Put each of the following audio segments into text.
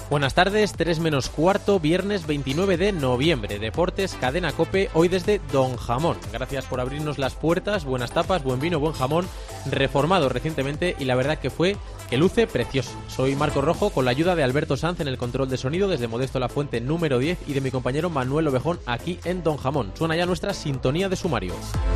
Buenas tardes, 3 menos cuarto, viernes 29 de noviembre. Deportes, Cadena COPE, hoy desde Don Jamón. Gracias por abrirnos las puertas, buenas tapas, buen vino, buen jamón, reformado recientemente y la verdad que luce precioso. Soy Marco Rojo con la ayuda de Alberto Sanz en el control de sonido desde Modesto La Fuente número 10 y de mi compañero Manuel Ovejón aquí en Don Jamón. Suena ya nuestra sintonía de sumario.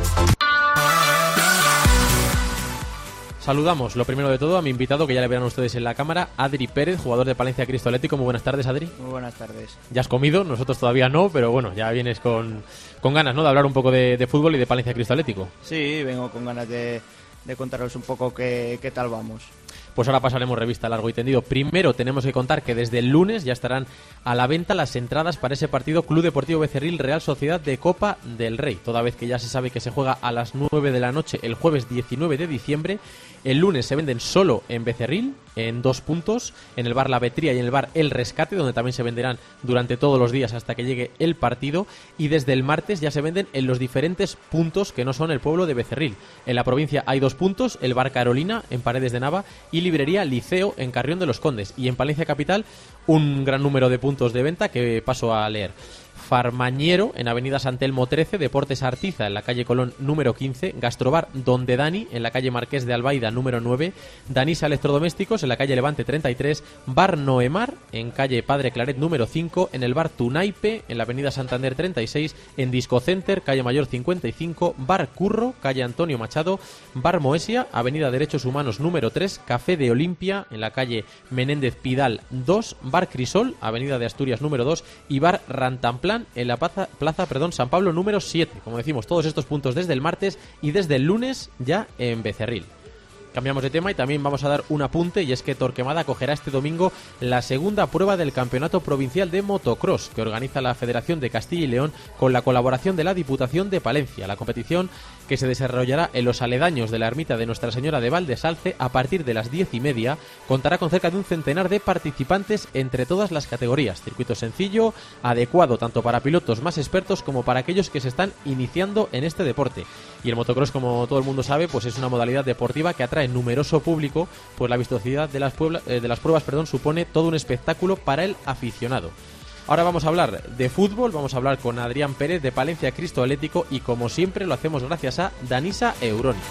Saludamos, lo primero de todo, a mi invitado, que ya le verán ustedes en la cámara, Adri Pérez, jugador de Palencia Cristo Atlético. Muy buenas tardes, Adri. Muy buenas tardes. Ya has comido, nosotros todavía no, pero bueno, ya vienes con ganas, ¿no?, de hablar un poco de fútbol y de Palencia Cristo Atlético. Sí, vengo con ganas de contaros un poco qué tal vamos. Pues ahora pasaremos revista largo y tendido. Primero tenemos que contar que desde el lunes ya estarán a la venta las entradas para ese partido Club Deportivo Becerril Real Sociedad de Copa del Rey. Toda vez que ya se sabe que se juega a las 9 de la noche el jueves 19 de diciembre, el lunes se venden solo en Becerril, en 2 puntos, en el bar La Vetría y en el bar El Rescate, donde también se venderán durante todos los días hasta que llegue el partido, y desde el martes ya se venden en los diferentes puntos que no son el pueblo de Becerril. En la provincia hay 2 puntos, el bar Carolina en Paredes de Nava y librería Liceo en Carrión de los Condes, y en Palencia Capital un gran número de puntos de venta que paso a leer. Farmañero en Avenida San Telmo 13, Deportes Artiza en la calle Colón número 15, Gastrobar Donde Dani en la calle Marqués de Albaida número 9, Danisa Electrodomésticos en la calle Levante 33, Bar Noemar en calle Padre Claret número 5, en el bar Tunaipe en la Avenida Santander 36, en Disco Center calle Mayor 55, Bar Curro calle Antonio Machado, Bar Moesia Avenida Derechos Humanos número 3, Café de Olimpia en la calle Menéndez Pidal 2, Bar Crisol Avenida de Asturias número 2 y Bar Rantanplan en la plaza San Pablo número 7. Como decimos, todos estos puntos desde el martes y desde el lunes ya en Becerril. Cambiamos de tema y también vamos a dar un apunte, y es que Torquemada acogerá este domingo la segunda prueba del Campeonato Provincial de Motocross que organiza la Federación de Castilla y León con la colaboración de la Diputación de Palencia. La competición, que se desarrollará en los aledaños de la ermita de Nuestra Señora de Valdesalce a partir de las 10:30, contará con cerca de un centenar de participantes entre todas las categorías. Circuito sencillo, adecuado tanto para pilotos más expertos como para aquellos que se están iniciando en este deporte. Y el motocross, como todo el mundo sabe, pues es una modalidad deportiva que atrae numeroso público, pues la vistosidad de las pruebas supone todo un espectáculo para el aficionado. Ahora vamos a hablar de fútbol, vamos a hablar con Adrián Pérez de Palencia Cristo Atlético y como siempre lo hacemos gracias a Danisa Euronics.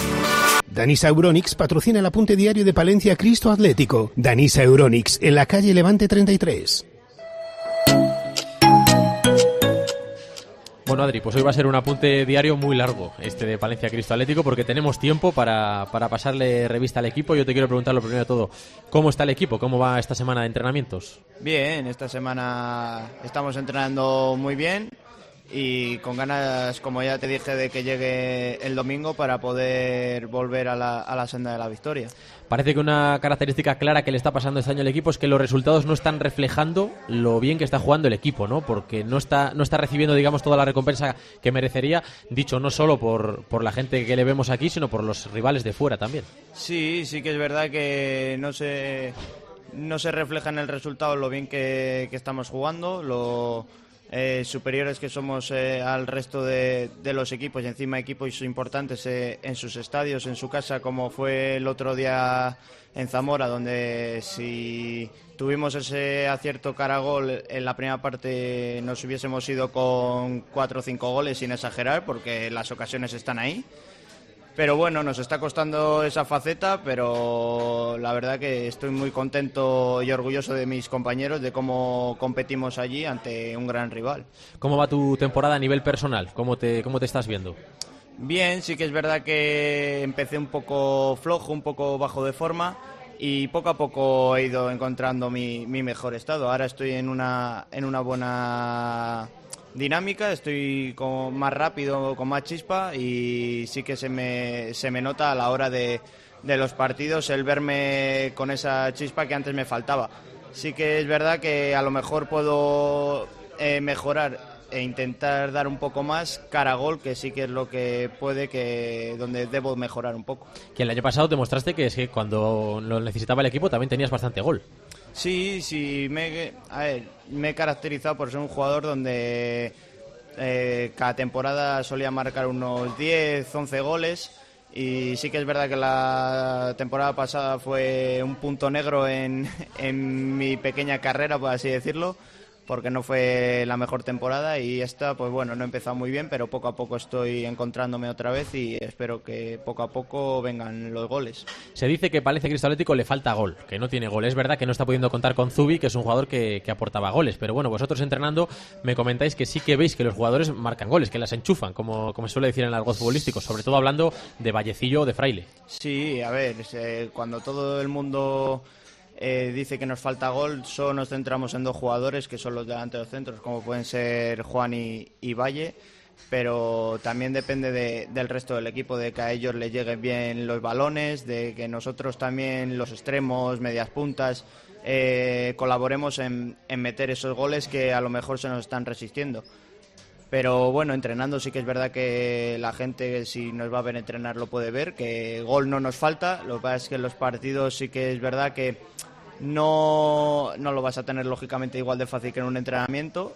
Danisa Euronics patrocina el apunte diario de Palencia Cristo Atlético. Danisa Euronics en la calle Levante 33. Bueno, Adri, pues hoy va a ser un apunte diario muy largo, este de Palencia Cristo Atlético, porque tenemos tiempo para pasarle revista al equipo. Yo te quiero preguntar lo primero de todo, ¿cómo está el equipo? ¿Cómo va esta semana de entrenamientos? Bien, esta semana estamos entrenando muy bien y con ganas, como ya te dije, de que llegue el domingo para poder volver a la senda de la victoria. Parece que una característica clara que le está pasando este año al equipo es que los resultados no están reflejando lo bien que está jugando el equipo, ¿no? Porque no está recibiendo, digamos, toda la recompensa que merecería, dicho no solo por la gente que le vemos aquí, sino por los rivales de fuera también. Sí que es verdad que no se refleja en el resultado lo bien que estamos jugando, lo superiores que somos al resto de los equipos, y encima equipos importantes en sus estadios, en su casa, como fue el otro día en Zamora, donde si tuvimos ese acierto cara a gol en la primera parte nos hubiésemos ido con 4 o 5 goles sin exagerar, porque las ocasiones están ahí. Pero bueno, nos está costando esa faceta, pero la verdad que estoy muy contento y orgulloso de mis compañeros, de cómo competimos allí ante un gran rival. ¿Cómo va tu temporada a nivel personal? ¿Cómo te estás viendo? Bien, sí que es verdad que empecé un poco flojo, un poco bajo de forma, y poco a poco he ido encontrando mi mejor estado. Ahora estoy en una buena dinámica, estoy más rápido, con más chispa, y sí que se me nota a la hora de los partidos el verme con esa chispa que antes me faltaba. Sí que es verdad que a lo mejor puedo mejorar e intentar dar un poco más cara a gol, que sí que es lo que donde debo mejorar un poco. Que el año pasado demostraste que es que cuando lo necesitaba el equipo también tenías bastante gol. Sí, me he caracterizado por ser un jugador donde cada temporada solía marcar unos 10, 11 goles, Y sí que es verdad que la temporada pasada fue un punto negro en mi pequeña carrera, por así decirlo, porque no fue la mejor temporada, y esta, pues bueno, no he empezado muy bien, pero poco a poco estoy encontrándome otra vez y espero que poco a poco vengan los goles. Se dice que Palencia Cristo Atlético le falta gol, que no tiene gol. Es verdad que no está pudiendo contar con Zubi, que es un jugador que aportaba goles, pero bueno, vosotros entrenando me comentáis que sí que veis que los jugadores marcan goles, que las enchufan, como se suele decir en el argot futbolístico, sobre todo hablando de Vallecillo o de Fraile. Sí, a ver, cuando todo el mundo dice que nos falta gol, solo nos centramos en dos jugadores, que son los delanteros centros, como pueden ser Juan y Valle, pero también depende del resto del equipo, de que a ellos les lleguen bien los balones, de que nosotros también, los extremos, medias puntas, colaboremos en meter esos goles que a lo mejor se nos están resistiendo. Pero bueno, entrenando sí que es verdad que la gente, si nos va a ver entrenar, lo puede ver, que gol no nos falta. Lo que pasa es que en los partidos sí que es verdad que no lo vas a tener lógicamente igual de fácil que en un entrenamiento,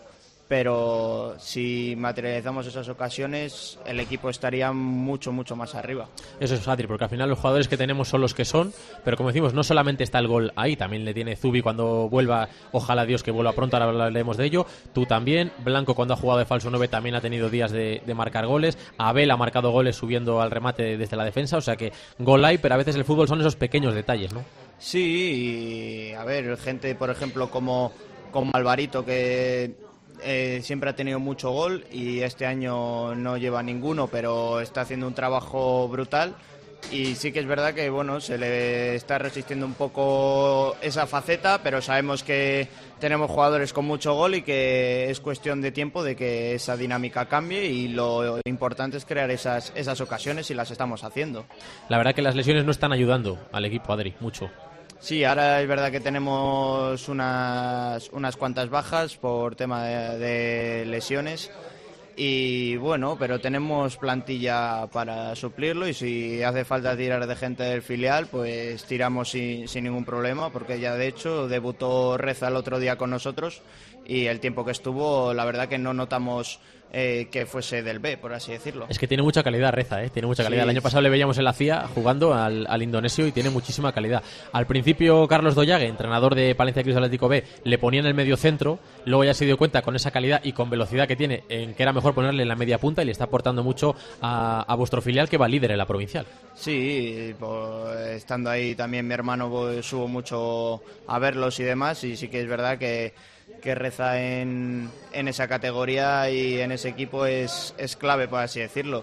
pero si materializamos esas ocasiones, el equipo estaría mucho más arriba. Eso es fácil, porque al final los jugadores que tenemos son los que son, pero como decimos, no solamente está el gol ahí, también le tiene Zubi cuando vuelva, ojalá Dios que vuelva pronto, ahora hablaremos de ello, tú también, Blanco cuando ha jugado de falso 9 también ha tenido días de marcar goles, Abel ha marcado goles subiendo al remate desde la defensa, o sea que gol hay, pero a veces el fútbol son esos pequeños detalles, ¿no? Sí, y a ver, gente por ejemplo como Alvarito, que siempre ha tenido mucho gol y este año no lleva ninguno, pero está haciendo un trabajo brutal, y sí que es verdad que bueno, se le está resistiendo un poco esa faceta, pero sabemos que tenemos jugadores con mucho gol y que es cuestión de tiempo de que esa dinámica cambie, y lo importante es crear esas ocasiones, y las estamos haciendo. La verdad que las lesiones no están ayudando al equipo, Adri, mucho. Sí, ahora es verdad que tenemos unas cuantas bajas por tema de lesiones, y bueno, pero tenemos plantilla para suplirlo, y si hace falta tirar de gente del filial, pues tiramos sin ningún problema, porque ya de hecho debutó Reza el otro día con nosotros, y el tiempo que estuvo, la verdad que no notamos que fuese del B, por así decirlo. Es que tiene mucha calidad Reza, tiene mucha calidad. Sí. El año pasado le veíamos en la CIA jugando al indonesio y tiene muchísima calidad. Al principio Carlos Doyague, entrenador de Palencia Cristo Atlético B, le ponía en el medio centro, luego ya se dio cuenta con esa calidad y con velocidad que tiene en que era mejor ponerle en la media punta, y le está aportando mucho a vuestro filial, que va líder en la provincial. Sí, pues, estando ahí también mi hermano, pues, subo mucho a verlos y demás, y sí que es verdad que Reza en esa categoría y en ese equipo es clave, por así decirlo,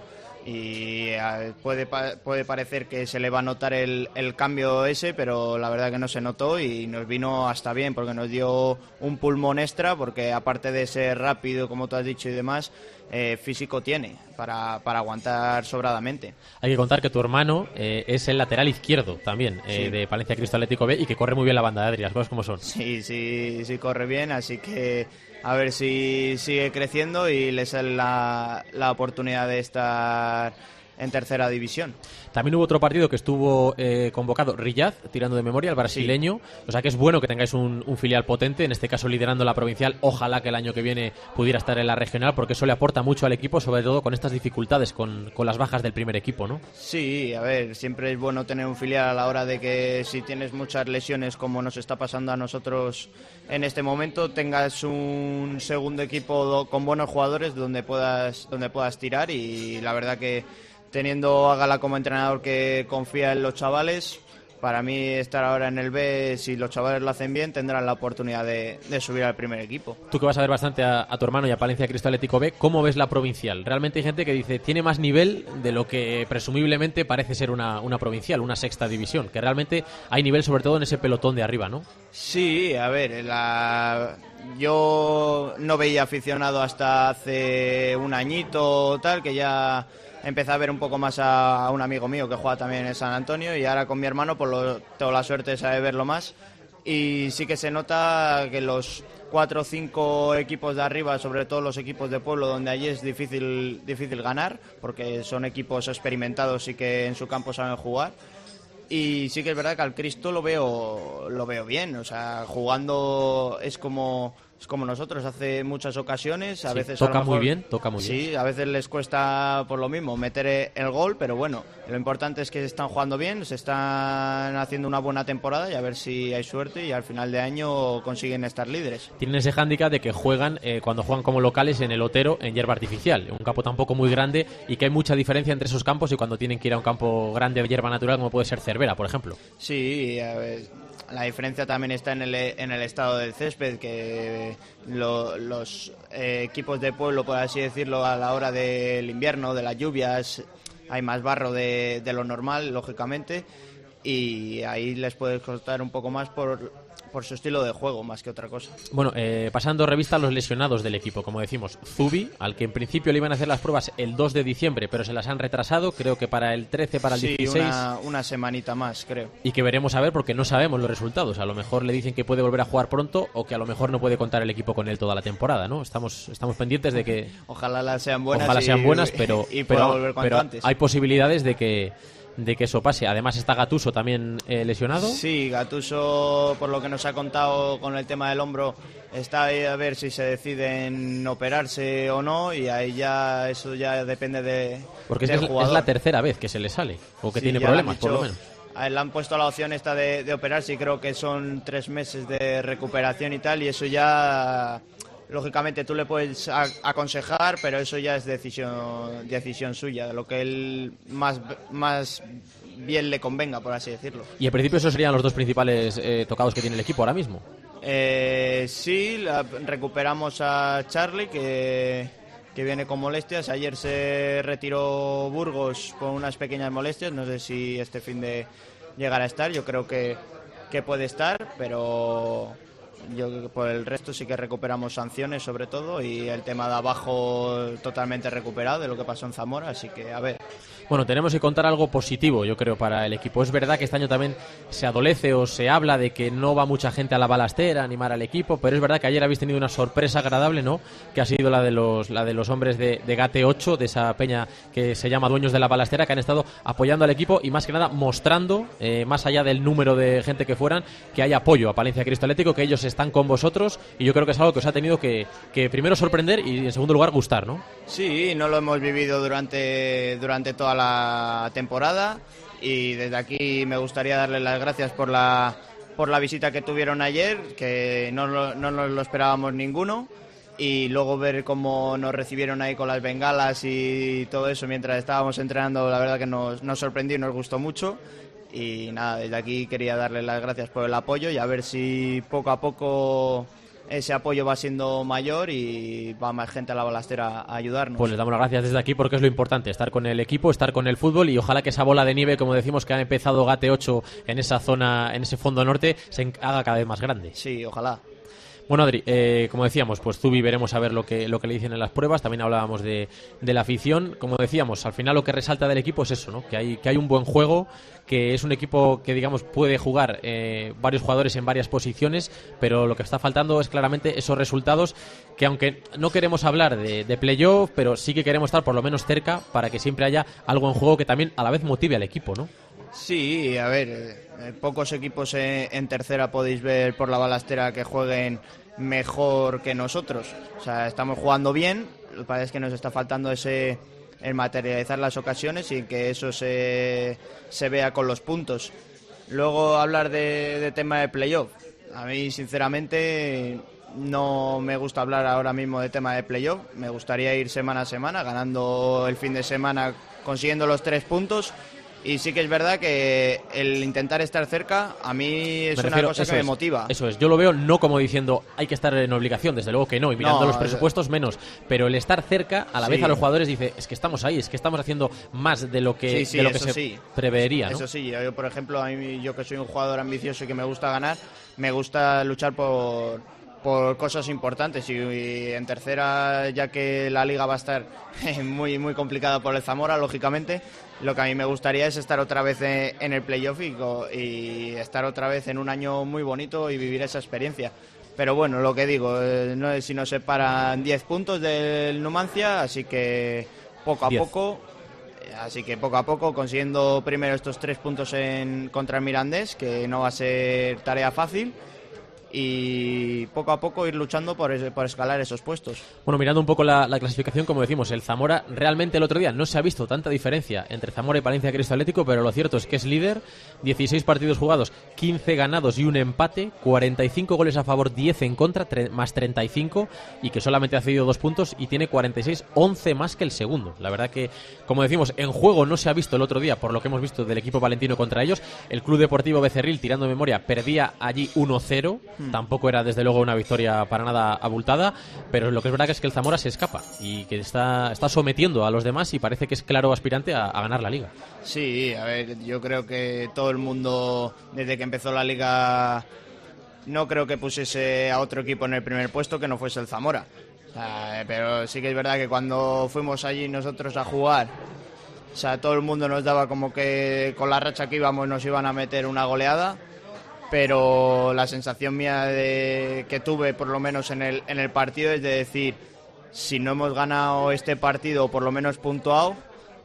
y puede parecer que se le va a notar el cambio ese, pero la verdad que no se notó y nos vino hasta bien, porque nos dio un pulmón extra, porque aparte de ser rápido, como tú has dicho y demás, físico tiene para aguantar sobradamente. Hay que contar que tu hermano es el lateral izquierdo también, sí, de Palencia Cristo Atlético B, y que corre muy bien la banda de Adri, las cosas como son. Sí, corre bien, así que a ver si sigue creciendo y le sale la oportunidad de estar en tercera división. También hubo otro partido que estuvo convocado, Riyad, tirando de memoria, el brasileño. Sí. O sea que es bueno que tengáis un filial potente, en este caso liderando la provincial. Ojalá que el año que viene pudiera estar en la regional, porque eso le aporta mucho al equipo, sobre todo con estas dificultades, con las bajas del primer equipo, ¿no? Sí, a ver, siempre es bueno tener un filial a la hora de que, si tienes muchas lesiones, como nos está pasando a nosotros en este momento, tengas un segundo equipo con buenos jugadores donde puedas tirar, y la verdad que teniendo a Gala como entrenador que confía en los chavales, para mí estar ahora en el B, si los chavales lo hacen bien, tendrán la oportunidad de subir al primer equipo. Tú que vas a ver bastante a tu hermano y a Palencia Cristo Atlético B, ¿cómo ves la provincial? Realmente hay gente que dice, tiene más nivel de lo que presumiblemente parece ser una provincial, una sexta división, que realmente hay nivel sobre todo en ese pelotón de arriba, ¿no? Sí, a ver, yo no veía aficionado hasta hace un añito tal, que ya empecé a ver un poco más a un amigo mío que juega también en San Antonio, y ahora con mi hermano tengo la suerte de saber verlo más, y sí que se nota que los 4 o 5 equipos de arriba, sobre todo los equipos de pueblo, donde allí es difícil ganar, porque son equipos experimentados y que en su campo saben jugar. Y sí que es verdad que al Cristo lo veo bien, o sea, jugando es como es como nosotros, hace muchas ocasiones, a veces toca a lo mejor, muy bien. Sí, a veces les cuesta por lo mismo meter el gol, pero bueno, lo importante es que están jugando bien, se están haciendo una buena temporada y a ver si hay suerte y al final de año consiguen estar líderes. Tienen ese hándicap de que juegan, cuando juegan como locales, en el Otero, en hierba artificial, un campo tampoco muy grande y que hay mucha diferencia entre esos campos y cuando tienen que ir a un campo grande de hierba natural como puede ser Cervera, por ejemplo. Sí, a ver, la diferencia también está en el estado del césped, que los equipos de pueblo, por así decirlo, a la hora del invierno, de las lluvias, hay más barro de lo normal, lógicamente, y ahí les puede costar un poco más por su estilo de juego, más que otra cosa. Bueno, pasando revista a los lesionados del equipo, como decimos, Zubi, al que en principio le iban a hacer las pruebas el 2 de diciembre, pero se las han retrasado, creo que para el 13, para el 16. Una semanita más, creo. Y que veremos a ver, porque no sabemos los resultados. A lo mejor le dicen que puede volver a jugar pronto o que a lo mejor no puede contar el equipo con él toda la temporada, ¿no? Estamos pendientes de que... Ojalá sean buenas. Ojalá sean buenas, pero volver cuanto antes. Hay posibilidades de que eso pase. Además está Gattuso también lesionado. Sí, Gattuso, por lo que nos ha contado con el tema del hombro, está ahí a ver si se deciden operarse o no, y ahí ya eso ya depende porque del jugador. Es la tercera vez que se le sale o que tiene problemas, por lo menos. A él le han puesto la opción esta de operarse y creo que son 3 meses de recuperación y tal, y eso ya... Lógicamente tú le puedes aconsejar, pero eso ya es decisión suya, de lo que él más bien le convenga, por así decirlo. Y en principio esos serían los dos principales tocados que tiene el equipo ahora mismo. Sí, recuperamos a Charlie, que viene con molestias. Ayer se retiró Burgos con unas pequeñas molestias, no sé si este fin de llegará a estar, yo creo que puede estar, pero... Yo por el resto sí que recuperamos sanciones sobre todo, y el tema de abajo totalmente recuperado de lo que pasó en Zamora, así que a ver. Bueno, tenemos que contar algo positivo, yo creo, para el equipo. Es verdad que este año también se adolece o se habla de que no va mucha gente a la balastera a animar al equipo, pero es verdad que ayer habéis tenido una sorpresa agradable, ¿no? Que ha sido la de los hombres de Gate 8, de esa peña que se llama Dueños de la Balastera, que han estado apoyando al equipo y más que nada mostrando, más allá del número de gente que fueran, que hay apoyo a Palencia Cristo Atlético, que ellos están con vosotros, y yo creo que es algo que os ha tenido que primero sorprender y en segundo lugar gustar, ¿no? Sí, no lo hemos vivido durante toda la temporada, y desde aquí me gustaría darles las gracias por la visita que tuvieron ayer, que no nos lo esperábamos ninguno, y luego ver cómo nos recibieron ahí con las bengalas y todo eso mientras estábamos entrenando, la verdad que nos sorprendió y nos gustó mucho. Y nada, desde aquí quería darles las gracias por el apoyo y a ver si poco a poco ese apoyo va siendo mayor y va más gente a la balastera a ayudarnos. Pues les damos las gracias desde aquí, porque es lo importante, estar con el equipo, estar con el fútbol, y ojalá que esa bola de nieve, como decimos, que ha empezado Gate 8 en esa zona, en ese fondo norte, se haga cada vez más grande. Sí, ojalá. Bueno, Adri, como decíamos, pues Zubi veremos a ver lo que le dicen en las pruebas. También hablábamos de la afición. Como decíamos, al final lo que resalta del equipo es eso, ¿no? Que hay un buen juego, que es un equipo que, digamos, puede jugar varios jugadores en varias posiciones, pero lo que está faltando es claramente esos resultados, que aunque no queremos hablar de playoff, pero sí que queremos estar por lo menos cerca para que siempre haya algo en juego que también a la vez motive al equipo, ¿no? Sí, a ver, pocos equipos en tercera podéis ver por la balastera que jueguen mejor que nosotros. O sea, estamos jugando bien, lo que pasa es que nos está faltando el materializar las ocasiones y que eso se vea con los puntos. Luego hablar de tema de playoff. A mí, sinceramente, no me gusta hablar ahora mismo de tema de playoff. Me gustaría ir semana a semana, ganando el fin de semana, consiguiendo los 3 puntos. Y sí que es verdad que el intentar estar cerca a mí es una cosa que me motiva. Eso es, yo lo veo no como diciendo hay que estar en obligación, desde luego que no, y mirando los presupuestos menos, pero el estar cerca a la vez a los jugadores dice, es que estamos ahí, es que estamos haciendo más de lo que, se preveería, ¿no? Eso sí, yo por ejemplo, yo que soy un jugador ambicioso y que me gusta ganar, me gusta luchar por cosas importantes, y en tercera, ya que la liga va a estar muy muy complicada por el Zamora, lógicamente, lo que a mí me gustaría es estar otra vez en el playoff y estar otra vez en un año muy bonito y vivir esa experiencia. Pero bueno, lo que digo, no es si nos separan 10 puntos del Numancia, así que poco a poco consiguiendo primero estos 3 puntos contra el Mirandés, que no va a ser tarea fácil. y poco a poco ir luchando por escalar esos puestos. Bueno, mirando un poco la clasificación, como decimos, el Zamora realmente el otro día no se ha visto tanta diferencia entre Zamora y Palencia Cristo Atlético, pero lo cierto es que es líder, 16 partidos jugados, 15 ganados y un empate, 45 goles a favor, 10 en contra, más 35, y que solamente ha cedido 2 puntos y tiene 46, 11 más que el segundo. La verdad que, como decimos, en juego no se ha visto el otro día, por lo que hemos visto del equipo palentino contra ellos. El Club Deportivo Becerril, tirando de memoria, perdía allí 1-0. Tampoco era desde luego una victoria para nada abultada, pero lo que es verdad es que el Zamora se escapa y que está sometiendo a los demás y parece que es claro aspirante a ganar la liga. Sí, a ver, yo creo que todo el mundo desde que empezó la liga no creo que pusiese a otro equipo en el primer puesto que no fuese el Zamora. O sea, pero sí que es verdad que cuando fuimos allí nosotros a jugar, o sea, todo el mundo nos daba como que con la racha que íbamos nos iban a meter una goleada. Pero la sensación mía que tuve, por lo menos en el partido, es de decir, si no hemos ganado este partido, o por lo menos puntuado,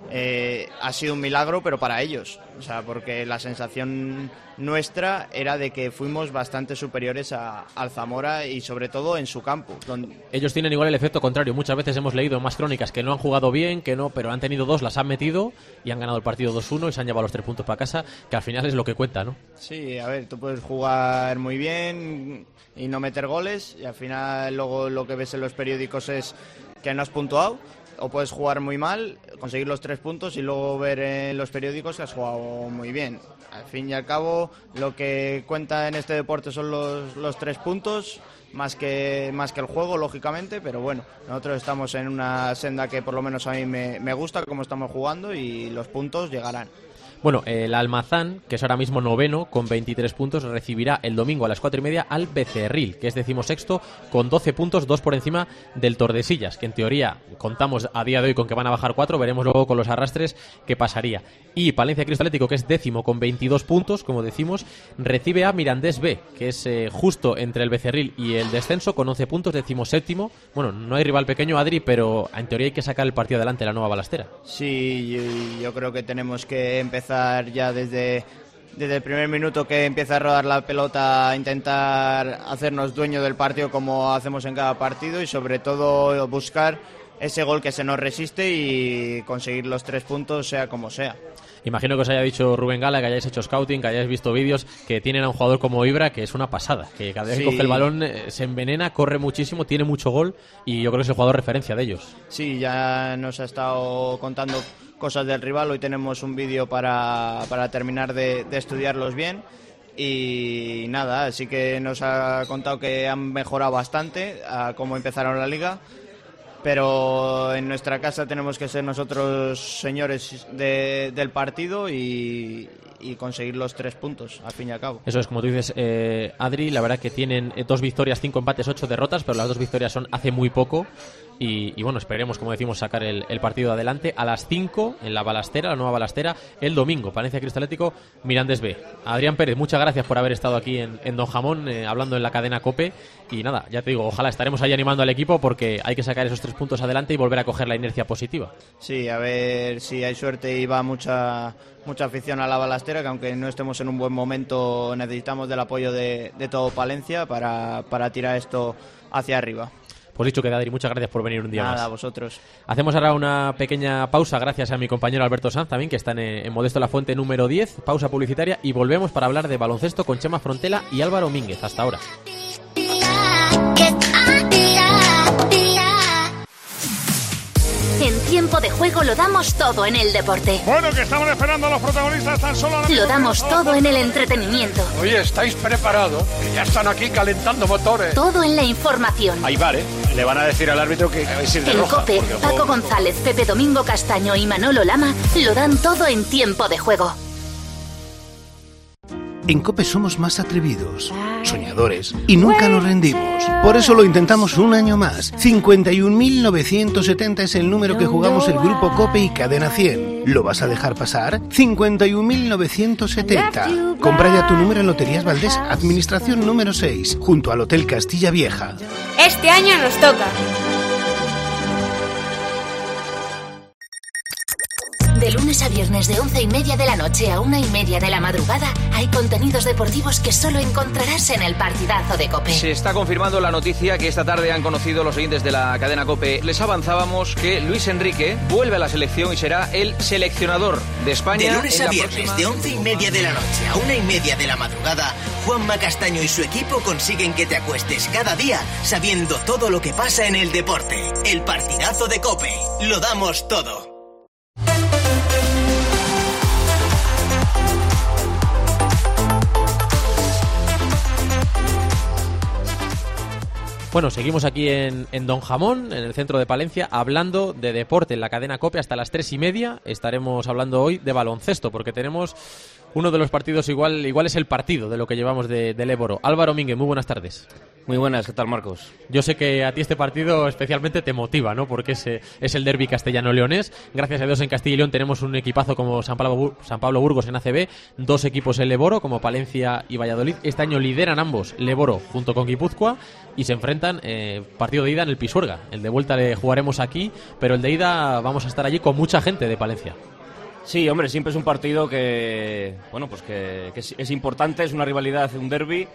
ha sido un milagro, pero para ellos. O sea, porque la sensación nuestra era de que fuimos bastante superiores al Zamora y sobre todo en su campo. Ellos tienen igual el efecto contrario. Muchas veces hemos leído en más crónicas que no han jugado bien, que no, pero han tenido 2, las han metido y han ganado el partido 2-1 y se han llevado los 3 puntos para casa, que al final es lo que cuenta, ¿no? Sí, a ver, tú puedes jugar muy bien y no meter goles y al final luego lo que ves en los periódicos es que no has puntuado. O puedes jugar muy mal, conseguir los 3 puntos y luego ver en los periódicos que has jugado muy bien. Al fin y al cabo, lo que cuenta en este deporte son los 3 puntos, más que el juego, lógicamente, pero bueno, nosotros estamos en una senda que por lo menos a mí me gusta cómo estamos jugando y los puntos llegarán. Bueno, el Almazán, que es ahora mismo noveno, con 23 puntos, recibirá el domingo a las 4:30 al Becerril, que es 16º, con 12 puntos, 2 por encima del Tordesillas, que en teoría contamos a día de hoy con que van a bajar 4, veremos luego con los arrastres qué pasaría. Y Palencia Cristo Atlético, que es 10º con 22 puntos, como decimos, recibe a Mirandés B, que es justo entre el Becerril y el descenso, con 11 puntos, 17º. Bueno, no hay rival pequeño, Adri, pero en teoría hay que sacar el partido adelante, la Nueva Balastera. Sí, yo creo que tenemos que empezar ya desde el primer minuto que empieza a rodar la pelota, a intentar hacernos dueño del partido como hacemos en cada partido y sobre todo buscar ese gol que se nos resiste y conseguir los 3 puntos sea como sea. Imagino que os haya dicho Rubén Gala, que hayáis hecho scouting, que hayáis visto vídeos, que tienen a un jugador como Ibra, que es una pasada, que cada vez que coge el balón se envenena, corre muchísimo, tiene mucho gol y yo creo que es el jugador referencia de ellos. Sí, ya nos ha estado contando cosas del rival, hoy tenemos un vídeo para terminar de estudiarlos bien y nada, así que nos ha contado que han mejorado bastante a cómo empezaron la liga. Pero en nuestra casa tenemos que ser nosotros señores del partido y conseguir los 3 puntos, al fin y al cabo. Eso es, como tú dices, Adri, la verdad que tienen 2 victorias, 5 empates, 8 derrotas, pero las 2 victorias son hace muy poco. Y bueno, esperemos, como decimos, sacar el partido adelante a las 5 en la Balastera, la Nueva Balastera, el domingo. Palencia Cristo Atlético, Mirandés B. Adrián Pérez, muchas gracias por haber estado aquí en Don Jamón, hablando en la cadena COPE. Y nada, ya te digo, ojalá estaremos ahí animando al equipo porque hay que sacar esos 3 puntos adelante y volver a coger la inercia positiva. Sí, a ver si hay suerte y va mucha afición a la Balastera, que aunque no estemos en un buen momento necesitamos del apoyo de todo Palencia para tirar esto hacia arriba. Pues dicho que, Adri, muchas gracias por venir un día más. Nada, a vosotros. Hacemos ahora una pequeña pausa, gracias a mi compañero Alberto Sanz también, que está en Modesto La Fuente número 10, pausa publicitaria, y volvemos para hablar de baloncesto con Chema Frontela y Álvaro Mínguez. Hasta ahora. En Tiempo de Juego lo damos todo en el deporte. Bueno, que estamos esperando a los protagonistas tan solo... Lo damos todo en el entretenimiento. Oye, ¿estáis preparados? Que ya están aquí calentando motores. Todo en la información. Ahí vale, le van a decir al árbitro que vais a ir de En roja. COPE, Paco González, Pepe Domingo Castaño y Manolo Lama lo dan todo en Tiempo de Juego. En COPE somos más atrevidos, soñadores y nunca nos rendimos. Por eso lo intentamos un año más. 51.970 es el número que jugamos el Grupo COPE y Cadena 100. ¿Lo vas a dejar pasar? 51.970. Compra ya tu número en Loterías Valdés, Administración número 6, junto al Hotel Castilla Vieja. Este año nos toca. De lunes a viernes viernes de 11:30 de la noche a 1:30 de la madrugada hay contenidos deportivos que solo encontrarás en el partidazo de COPE. Se está confirmando la noticia que esta tarde han conocido los oyentes de la cadena COPE. Les avanzábamos que Luis Enrique vuelve a la selección y será el seleccionador de España. De lunes a viernes de 11:30 de la noche a 1:30 de la madrugada, Juanma Castaño y su equipo consiguen que te acuestes cada día sabiendo todo lo que pasa en el deporte. El partidazo de COPE. Lo damos todo. Bueno, seguimos aquí en Don Jamón, en el centro de Palencia, hablando de deporte en la cadena COPE hasta las 3:30. Estaremos hablando hoy de baloncesto, porque tenemos uno de los partidos igual es el partido de lo que llevamos del Éboro. Álvaro Mínguez, muy buenas tardes. Muy buenas, ¿qué tal, Marcos? Yo sé que a ti este partido especialmente te motiva, ¿no? Porque es el derbi castellano-leonés. Gracias a Dios en Castilla y León tenemos un equipazo como San Pablo Burgos en ACB, 2 equipos en Leboro como Palencia y Valladolid. Este año lideran ambos Leboro junto con Guipúzcoa y se enfrentan partido de ida en el Pisuerga. El de vuelta le jugaremos aquí, pero el de ida vamos a estar allí con mucha gente de Palencia. Sí, hombre, siempre es un partido que es importante, es una rivalidad, un derbi.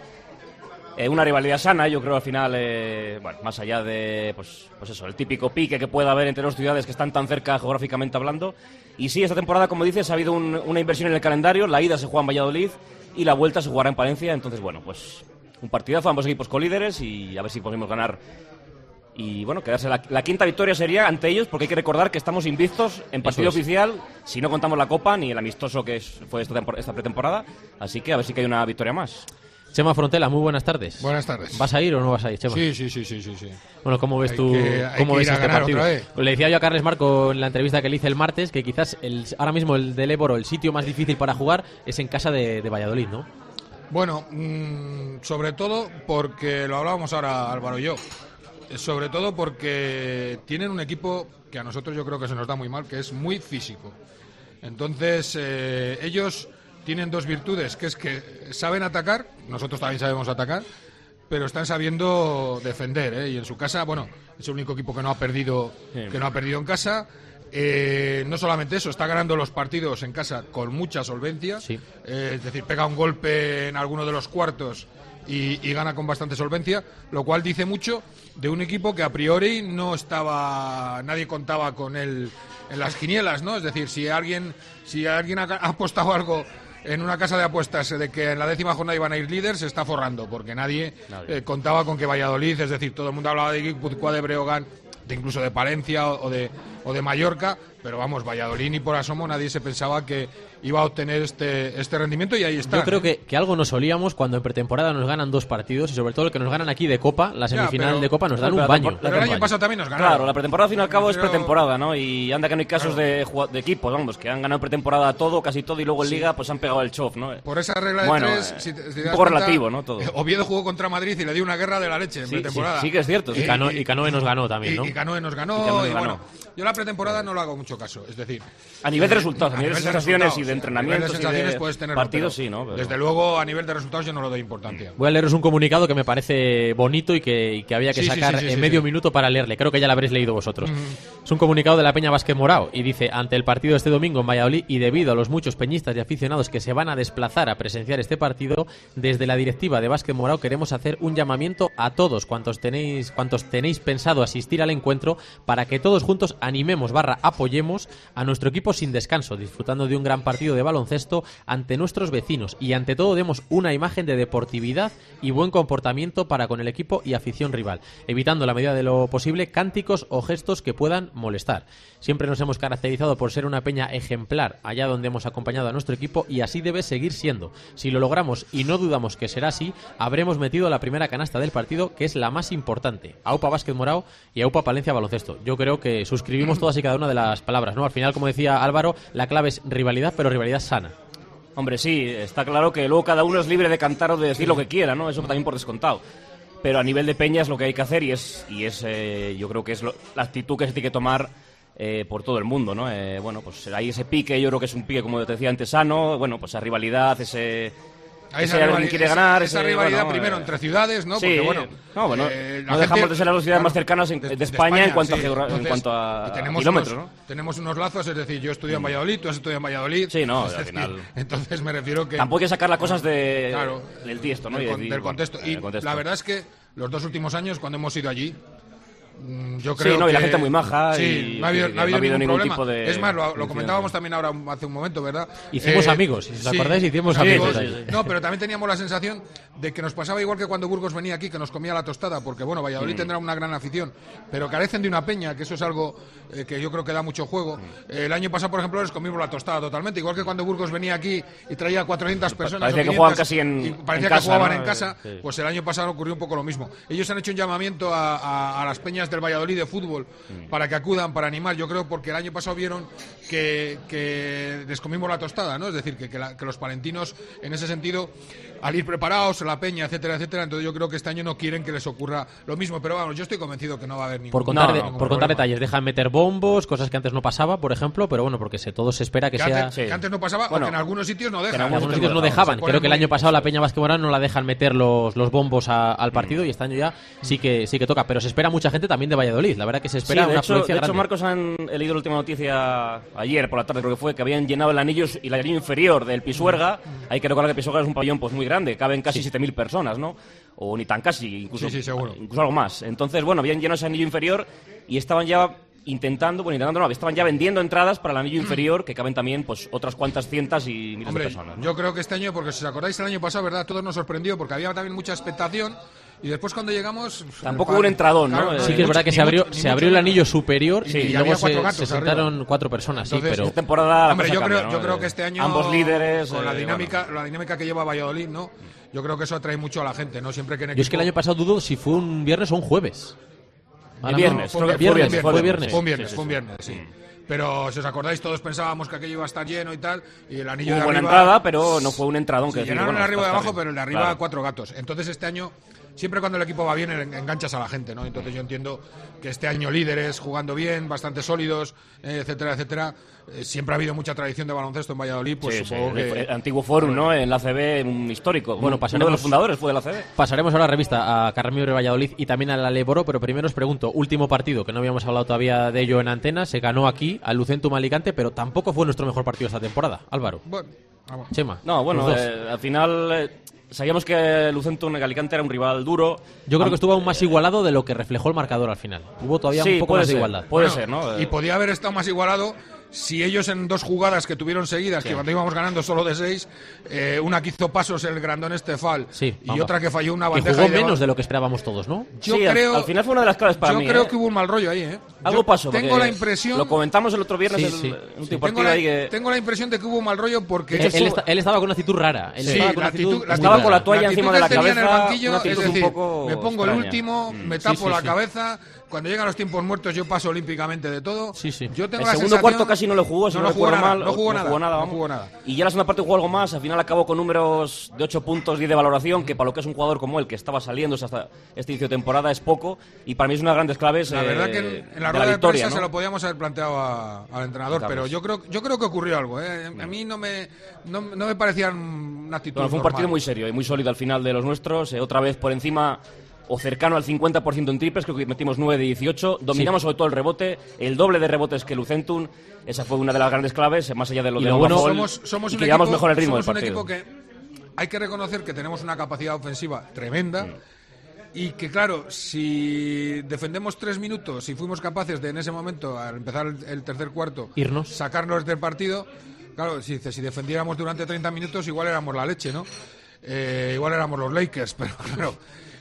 Una rivalidad sana, yo creo, al final, más allá de pues eso, el típico pique que pueda haber entre dos ciudades que están tan cerca geográficamente hablando. Y sí, esta temporada, como dices, ha habido una inversión en el calendario. La ida se juega en Valladolid y la vuelta se jugará en Palencia. Entonces, bueno, pues un partidazo, ambos equipos colíderes, y a ver si podemos ganar. Y bueno, quedarse la quinta victoria sería ante ellos, porque hay que recordar que estamos invictos en partido oficial, si no contamos la Copa ni el amistoso que fue esta pretemporada. Así que a ver si hay una victoria más. Chema Frontela, muy buenas tardes. Buenas tardes. ¿Vas a ir o no vas a ir, Chema? Sí. Bueno, ¿cómo ves tú cómo ves este partido? Le decía yo a Carles Marco en la entrevista que le hice el martes que quizás ahora mismo el del Éboro, el sitio más difícil para jugar es en casa de Valladolid, ¿no? Bueno, sobre todo porque lo hablábamos ahora Álvaro y yo. Sobre todo porque tienen un equipo que a nosotros yo creo que se nos da muy mal, que es muy físico. Entonces, ellos tienen 2 virtudes, que es que saben atacar, nosotros también sabemos atacar, pero están sabiendo defender, ¿eh? Y en su casa, bueno, es el único equipo que no ha perdido en casa. No solamente eso, está ganando los partidos en casa con mucha solvencia, sí. Es decir, pega un golpe en alguno de los cuartos y gana con bastante solvencia, lo cual dice mucho de un equipo que a priori nadie contaba con él en las quinielas, ¿no? Es decir, si alguien ha apostado algo en una casa de apuestas de que en la 10ª jornada iban a ir líderes, se está forrando, porque nadie contaba con que Valladolid, es decir, todo el mundo hablaba de Guipúzcoa, de Breogán, incluso de Palencia o de Mallorca, pero vamos, Valladolid ni por asomo nadie se pensaba que iba a obtener este rendimiento, y ahí está. Yo creo que algo nos olíamos cuando en pretemporada nos ganan 2 partidos, y sobre todo el que nos ganan aquí de Copa, la semifinal de Copa, nos dan un baño. Pero el año pasado también nos ganaron. Claro, la pretemporada al fin y al cabo es pretemporada, ¿no? Y anda que no hay casos de equipos, vamos, que han ganado pretemporada todo, casi todo, y luego en Liga pues han pegado el chof, ¿no? Por esa regla de 3, si un poco relativo, ¿no? Todo. Oviedo jugó contra Madrid y le dio una guerra de la leche en pretemporada. Sí que es cierto. Y Canoe nos ganó también, ¿no? Y Canoe nos ganó, y bueno, yo la pretemporada no le hago mucho caso, es decir, a nivel de resultados, a nivel de sensaciones y de entrenamientos puedes tener partidos, sí, ¿no? Pero desde luego, a nivel de resultados yo no le doy importancia. Voy a leeros un comunicado que me parece bonito y que había que sacar en medio minuto para leerle. Creo que ya lo habréis leído vosotros. Es un comunicado de la Peña Básquet Morao y dice: ante el partido de este domingo en Valladolid y debido a los muchos peñistas y aficionados que se van a desplazar a presenciar este partido, desde la directiva de Básquet Morao queremos hacer un llamamiento a todos cuantos tenéis pensado asistir al encuentro, para que todos juntos animemos / apoyemos a nuestro equipo sin descanso, disfrutando de un gran partido de baloncesto ante nuestros vecinos, y ante todo demos una imagen de deportividad y buen comportamiento para con el equipo y afición rival, evitando a la medida de lo posible cánticos o gestos que puedan molestar. Siempre nos hemos caracterizado por ser una peña ejemplar allá donde hemos acompañado a nuestro equipo, y así debe seguir siendo. Si lo logramos, y no dudamos que será así, habremos metido la primera canasta del partido, que es la más importante. AUPA Básquet Morao y AUPA Palencia Baloncesto. Yo creo que suscribimos todas y cada una de las palabras, ¿no? Al final, como decía Álvaro, la clave es rivalidad, pero rivalidad sana. Hombre, sí, está claro que luego cada uno es libre de cantar o de decir lo que quiera, ¿no? Eso también por descontado. Pero a nivel de peña es lo que hay que hacer, y es yo creo que es la actitud que se tiene que tomar por todo el mundo, ¿no? Bueno, pues hay ese pique, yo creo que es un pique, como te decía antes, sano, bueno, pues esa rivalidad, alguien quiere ganar. Esa rivalidad primero entre ciudades, ¿no? Sí, porque no dejamos de ser las dos ciudades más cercanas de España en cuanto a kilómetros, ¿no? Tenemos unos lazos, es decir, yo estudio en Valladolid, tú has estudiado en Valladolid. Sí, no, al final. Entonces me refiero que... Tampoco hay que sacar las cosas del tiesto, ¿no? Del contexto. Y la verdad es que los 2 últimos años, cuando hemos ido allí, yo creo que... y la gente muy maja. Sí, y no ha habido ningún problema. tipo de... Es más, lo comentábamos también ahora hace un momento, ¿verdad? Hicimos amigos, si os acordáis, hicimos amigos. No, pero también teníamos la sensación de que nos pasaba igual que cuando Burgos venía aquí, que nos comía la tostada, porque bueno, Valladolid tendrá una gran afición, pero carecen de una peña, que eso es algo que yo creo que da mucho juego. El año pasado, por ejemplo, les comimos la tostada totalmente, igual que cuando Burgos venía aquí y traía 400 personas. Parecía que jugaban casi en parecía que jugaban ¿no? en casa, pues el año pasado ocurrió un poco lo mismo. Ellos han hecho un llamamiento a las peñas del Valladolid de fútbol para que acudan, para animar, yo creo, porque el año pasado vieron que les comimos la tostada, ¿no? Es decir, que los palentinos, en ese sentido, al ir preparados, la peña, etcétera, etcétera, entonces yo creo que este año no quieren que les ocurra lo mismo, pero vamos, yo estoy convencido que no va a haber ningún problema. Por contar detalles, dejan meter bombos, cosas que antes no pasaba, por ejemplo, pero bueno, porque todo se espera que sea... Que antes no pasaba, o que en algunos sitios no dejan. En algunos sitios no dejaban. Creo que el año pasado la Peña Vázquez Morán no la dejan meter los bombos al partido y este año ya sí que toca, pero se espera mucha gente también de Valladolid, la verdad que se espera una afluencia grande. De hecho, Marcos, he leído la última noticia ayer por la tarde, creo que fue, que habían llenado el anillo inferior del Pisuerga. Hay que recordar que Pisuerga es un pabellón pues muy grande, caben casi 7.000 personas, ¿no? O ni tan casi, incluso algo más. Entonces, bueno, habían llenado ese anillo inferior y estaban ya estaban ya vendiendo entradas para el anillo inferior, que caben también pues otras cuantas cientos y miles de personas, ¿no? Yo creo que este año, porque si os acordáis el año pasado, ¿verdad? Todos nos sorprendió porque había también mucha expectación. Y después cuando llegamos... Tampoco hubo un entradón, ¿no? Claro, sí que es verdad que se abrió el anillo superior y luego se sentaron arriba. 4 personas. Entonces, sí, pero... Esta temporada hombre, yo creo que este año... Ambos líderes... Con la dinámica que lleva Valladolid, ¿no? Yo creo que eso atrae mucho a la gente, ¿no? Siempre que en equipo... Yo es que el año pasado dudo si fue un viernes o un jueves. Fue un viernes, sí. Pero si os acordáis, todos pensábamos que aquello iba a estar lleno y tal, y el anillo de arriba... buena entrada, pero no fue un entradón. Sí, llenaron el arriba de abajo, pero el de arriba 4 gatos. Entonces este año... Siempre cuando el equipo va bien enganchas a la gente, ¿no? Entonces yo entiendo que este año líderes, jugando bien, bastante sólidos, etcétera, etcétera. Siempre ha habido mucha tradición de baloncesto en Valladolid, pues supongo que... El antiguo Fórum, ¿no? En la ACB, un histórico. Bueno, uno de los fundadores fue de la ACB. Pasaremos ahora a la revista a Carramio de Valladolid y también a la Leboro, pero primero os pregunto, último partido, que no habíamos hablado todavía de ello en antena, se ganó aquí al Lucentum Alicante, pero tampoco fue nuestro mejor partido esta temporada. Álvaro. Bueno, Chema. No, bueno, al final... Sabíamos que Lucentum Alicante era un rival duro. Yo creo que estuvo aún más igualado de lo que reflejó el marcador al final. Hubo todavía un poco más de igualdad. Puede ser, ¿no? Y podía haber estado más igualado si ellos en 2 jugadas que tuvieron seguidas, que cuando íbamos ganando solo de 6, una que hizo pasos el grandón Estefal y otra que falló una bandeja. Que jugó menos de lo que esperábamos todos, ¿no? Yo creo, al final fue una de las claves para mí. Yo creo que hubo un mal rollo ahí, Algo pasó. Tengo la impresión... Lo comentamos el otro viernes en el último partido ahí que... Tengo la impresión de que hubo un mal rollo porque... Él estaba con una actitud rara. Estaba con la toalla encima de la cabeza. En el banquillo, es decir, me pongo extraña. el último, me tapo la cabeza... Cuando llegan los tiempos muertos yo paso olímpicamente de todo. Yo tengo el segundo cuarto casi no lo jugó, no jugó nada. Y ya la segunda parte jugó algo más, al final acabó con números de 8 puntos, 10 de valoración, que para lo que es un jugador como él, que estaba saliéndose hasta este inicio de temporada, es poco, y para mí es una de las grandes claves. La verdad que en la rueda de prensa se lo podíamos haber planteado al entrenador, pero yo creo que ocurrió algo. A mí no me parecían una actitud fue un partido muy serio y muy sólido al final de los nuestros, otra vez por encima o cercano al 50% en triples, creo que metimos 9 de 18, dominamos sobre todo el rebote, el doble de rebotes que Lucentum, esa fue una de las grandes claves, más allá de lo de somos y que llevamos mejor el ritmo del un partido. equipo que hay que reconocer que tenemos una capacidad ofensiva tremenda y que claro, si defendemos 3 minutos, si fuimos capaces de en ese momento, al empezar el tercer cuarto, sacarnos del partido, claro, si defendiéramos durante 30 minutos igual éramos la leche, ¿no? Igual éramos los Lakers, pero claro...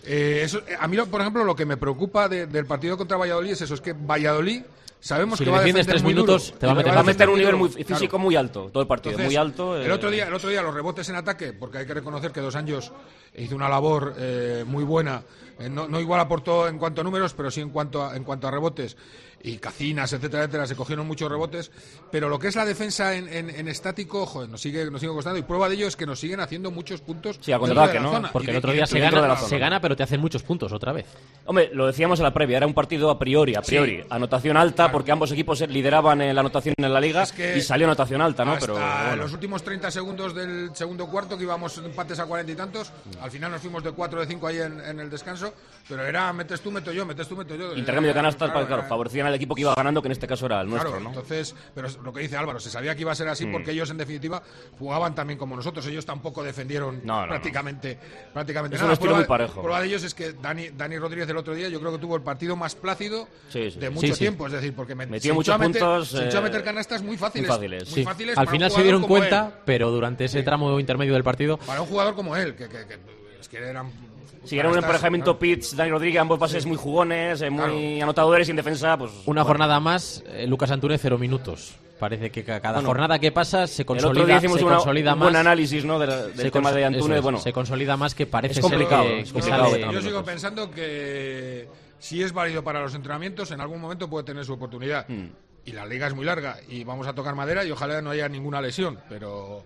a mí, por ejemplo, lo que me preocupa del partido contra Valladolid es eso, es que Valladolid sabemos que va a defender 3 muy minutos, duro, te va a meter un nivel muy físico muy alto, todo el partido. Entonces, muy alto. El otro día los rebotes en ataque, porque hay que reconocer que 2 años hizo una labor muy buena, no igual aportó en cuanto a números, pero sí en cuanto a rebotes. y Cacinas, etcétera, etcétera, se cogieron muchos rebotes, pero lo que es la defensa en estático, joder, nos sigue costando, y prueba de ello es que nos siguen haciendo muchos puntos. Sí, a contraataque, ¿no? Zona. Porque el otro día se gana, pero te hacen muchos puntos otra vez. Hombre, lo decíamos en la previa, era un partido a priori, Sí, anotación alta, claro, porque ambos equipos lideraban en la anotación en la liga, y salió anotación alta, ¿no? Pero bueno, los últimos 30 segundos del segundo cuarto, que íbamos empates a 40 y tantos, al final nos fuimos de 4 de 5 ahí en el descanso, pero era metes tú, meto yo, metes tú, meto yo. Intercambio de canastas, claro, favorecían al equipo que iba ganando, que en este caso era el nuestro, claro, ¿no? Entonces, pero lo que dice Álvaro, se sabía que iba a ser así porque ellos en definitiva jugaban también como nosotros, ellos tampoco defendieron prácticamente es nada. Un estilo muy parejo. Prueba de ellos es que Dani Rodríguez el otro día yo creo que tuvo el partido más plácido de mucho tiempo, es decir, porque metió muchos puntos, se echó a meter canastas muy fáciles. Muy fáciles al final se dieron cuenta, pero durante ese tramo intermedio del partido, para un jugador como él, que es que eran... Sí, era un emparejamiento Pitts, Dani Rodríguez, ambos pases muy jugones, muy anotadores, y en defensa, pues... Una jornada más, Lucas Antúnez 0 minutos. Parece que cada jornada que pasa se consolida, el otro día hicimos un buen análisis, ¿no? del tema de Antúnez. Bueno, se consolida más, que parece es complicado, ser que yo sigo pensando que si es válido para los entrenamientos, en algún momento puede tener su oportunidad. Y la liga es muy larga y vamos a tocar madera y ojalá no haya ninguna lesión, pero...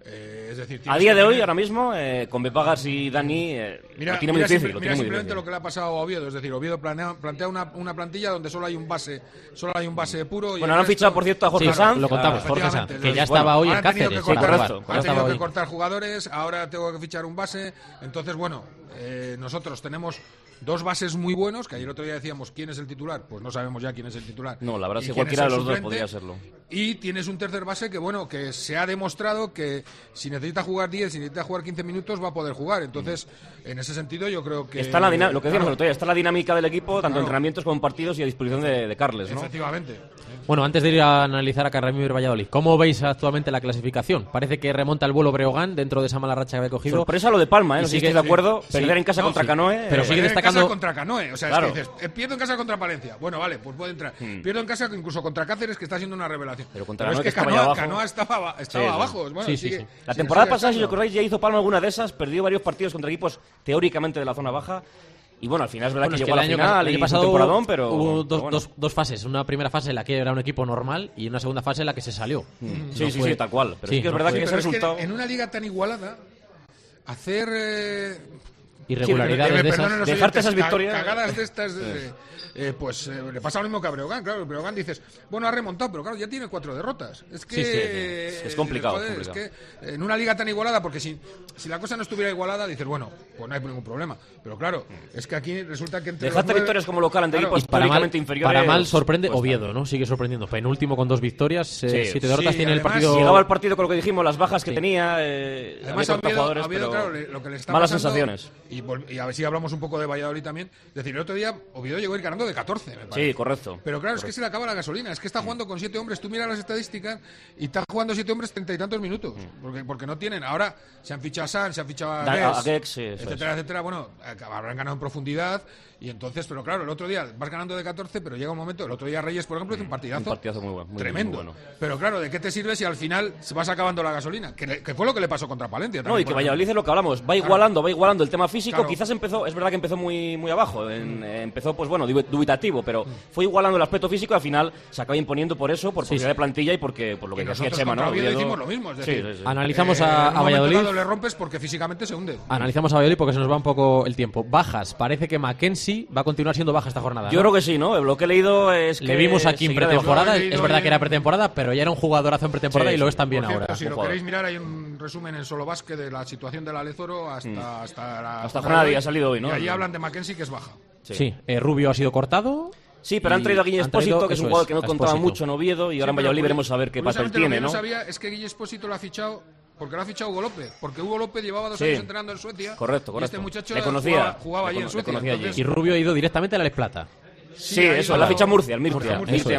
es decir, a día de hoy, ahora mismo, con Bepagas y Dani, lo tiene muy difícil. Mira simplemente lo que le ha pasado a Oviedo. Es decir, Oviedo plantea una plantilla donde solo hay un base puro. Bueno, han fichado, por cierto, a Jorge Sanz. Lo contamos, Jorge Sanz, que ya estaba hoy en Cáceres. Han tenido que cortar jugadores, ahora tengo que fichar un base. Entonces, bueno, nosotros tenemos 2 bases muy buenos, que ayer otro día decíamos quién es el titular, pues no sabemos ya quién es el titular. No, la verdad es que cualquiera de los dos podría serlo. Y tienes un tercer base que, bueno, que se ha demostrado que si necesita jugar 10, si necesita jugar 15 minutos, va a poder jugar. Entonces, en ese sentido, yo creo que... Está lo que decíamos el otro día, está la dinámica del equipo, tanto en entrenamientos como en partidos, y a disposición de Carles, ¿no? Efectivamente. Bueno, antes de ir a analizar a Carramín y Valladolid, ¿cómo veis actualmente la clasificación? Parece que remonta el vuelo Breogán dentro de esa mala racha que había cogido. Sorpresa lo de Palma, no sé si estáis de acuerdo. Perder en casa contra Canoe. Pero sigue destacando. En casa contra Canoe. O sea, claro, es que dices, pierdo en casa contra Palencia. Bueno, vale, pues puede entrar. Pierdo en casa incluso contra Cáceres, que está siendo una revelación. Pero contra es que Canoa estaba abajo. Bueno, la temporada pasada, si os acordáis, ya hizo Palma alguna de esas. Perdió varios partidos contra equipos teóricamente de la zona baja. Y bueno, al final es verdad que llegó a la final y pasado temporadón, pero... Hubo dos fases. Una primera fase en la que era un equipo normal y una segunda fase en la que se salió. Sí, tal cual. Pero sí que es verdad que ese resultado... En una liga tan igualada, hacer... irregularidades de esas... Dejarte esas victorias... Cagadas de estas... pues le pasa lo mismo que a Breogán, claro. Breogán dices, bueno, ha remontado, pero claro, ya tiene 4 derrotas. Es que es complicado. Joder, es que en una liga tan igualada, porque si la cosa no estuviera igualada, dices, bueno, pues no hay ningún problema. Pero claro, es que aquí resulta que entre dejarte victorias como local ante equipos históricamente inferiores. Para mal sorprende Oviedo, ¿no? Sigue sorprendiendo. Penúltimo con 2 victorias, 7 derrotas, tiene el partido. Llegaba al partido con lo que dijimos, las bajas que tenía. Además, Oviedo, claro, lo que le está malas pasando, sensaciones. Y a ver si hablamos un poco de Valladolid también. Es decir, el otro día Oviedo llegó a ir ganando de 14, me parece. Sí, correcto. Pero claro, es que se le acaba la gasolina. Es que está jugando con 7 hombres. Tú miras las estadísticas y está jugando 7 hombres 30 y tantos minutos. Porque no tienen. Ahora se han fichado a San, se han fichado a Gex, etcétera. Bueno, habrán ganado en profundidad. Y entonces, pero claro, el otro día vas ganando de 14, pero llega un momento. El otro día Reyes, por ejemplo, hizo un partidazo. Un partidazo muy bueno. Tremendo. Muy bueno. Pero claro, ¿de qué te sirve si al final se vas acabando la gasolina? Que fue lo que le pasó contra Palencia. No, y que Valladolid es lo que hablamos. Va igualando el tema físico. Claro. Quizás es verdad que empezó muy abajo. Empezó, pues bueno, dubitativo, pero fue igualando el aspecto físico y al final se acaba imponiendo por eso, por posibilidad de plantilla y por lo que decía Chema, ¿no? Oviedo hicimos lo mismo. Es decir, analizamos a Valladolid. Le rompes porque físicamente se hunde. Analizamos a Valladolid porque se nos va un poco el tiempo. Bajas. Parece que Mackenzie va a continuar siendo baja esta jornada. Yo creo que sí, ¿no? Lo que he leído es que... Le vimos aquí en pretemporada. Es verdad que era pretemporada, pero ya era un jugadorazo en pretemporada y lo es también ahora. Cierto, si lo queréis mirar, hay un resumen en Solo Básquet de la situación del Alezoro hasta jornada y ha salido hoy, ¿no? Y ahí hablan de Mackenzie, que es baja. Sí. Rubio ha sido cortado. Sí, pero han traído a Guille Espósito, que es un jugador que no contaba mucho en Oviedo, y ahora en Valladolid veremos a ver qué papel tiene, ¿no? Lo que no sabía es que Guille Espósito lo ha fichado porque lo ha fichado Hugo López, porque Hugo López llevaba 2 años entrenando en Suecia. Correcto. Y este muchacho jugaba allí en Suecia. Y Rubio ha ido directamente a la Les Plata. Sí, eso, la ficha Murcia, el Murcia